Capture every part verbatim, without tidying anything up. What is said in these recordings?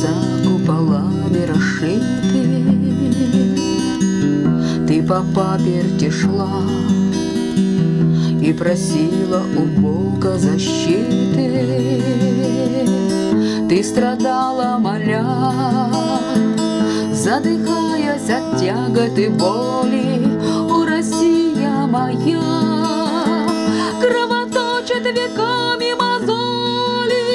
небеса куполами расшиты. Ты по паперти шла и просила у Бога защиты. Ты страдала, моля, задыхаясь от тяготы боли. О, Россия моя, кровоточит веками мозоли.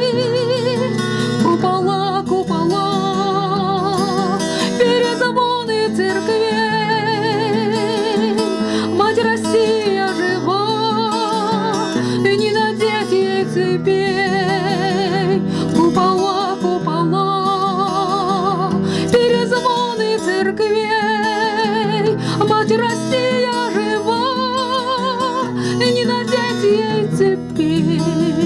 Купола, купола, перезвоны церквей. Мать Россия жива, не надеть ей цепей. Купола, купола, перезвоны церквей. Мать Россия жива, не надеть ей цепей.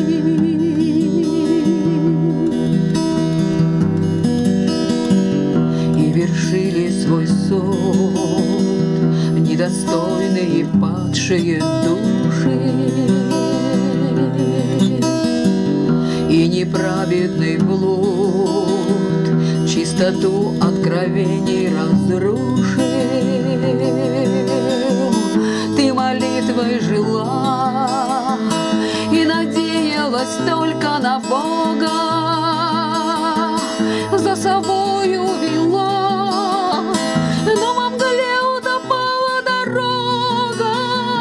И вершили свой суд недостойные падшие души, и неправедный блуд чистоту откровений разрушил. Ты молитвой жила и надеялась только на Бога, за собою вела, но во мгле утопала дорога.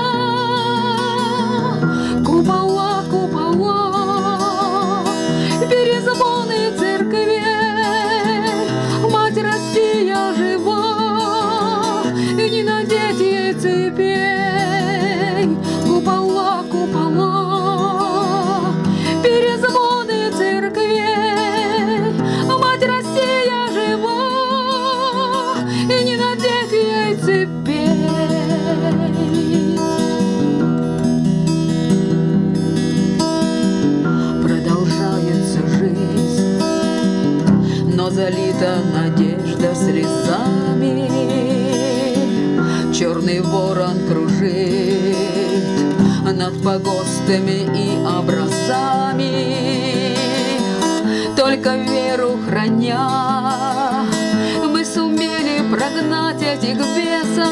Купола, купола, перезвоны церквей. Мать Россия жива, и не надеть ей цепей. Купола, купола, перезвоны церквей. Мать Россия жива, и не надеть ей цепей. Продолжается жизнь, но залита надежда слезами. Черный ворон кружит над погостами и образами. Только веру храня, мы сумели прогнать этих бесов.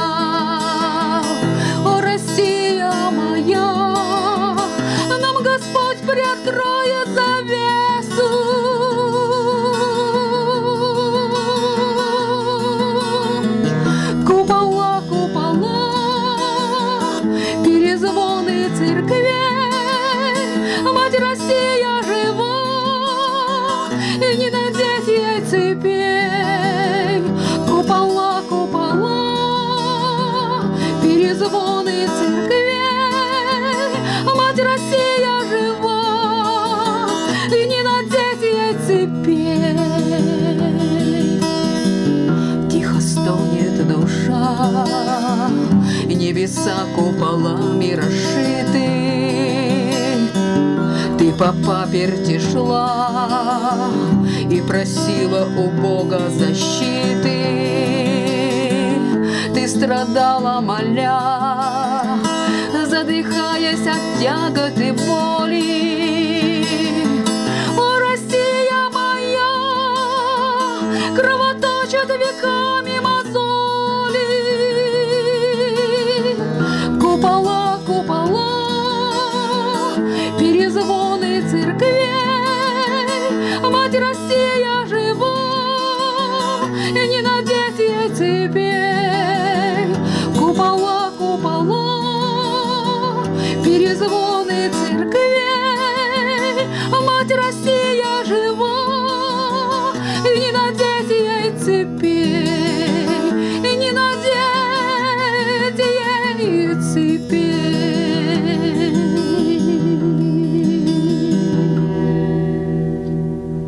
О, Россия моя, нам Господь приоткроет завесу. Купола, купола, перезвоны церквей. Мать Россия жива, и не надеть ей цепей. Купола, купола, перезвоны церквей. Мать Россия жива, и не надеть ей цепей. Тихо стонет душа, небеса куполами расшиты. Ты по паперти шла и просила у Бога защиты. Ты страдала, моля, задыхаясь от тяготы боли. О, Россия моя, кровоточит веками.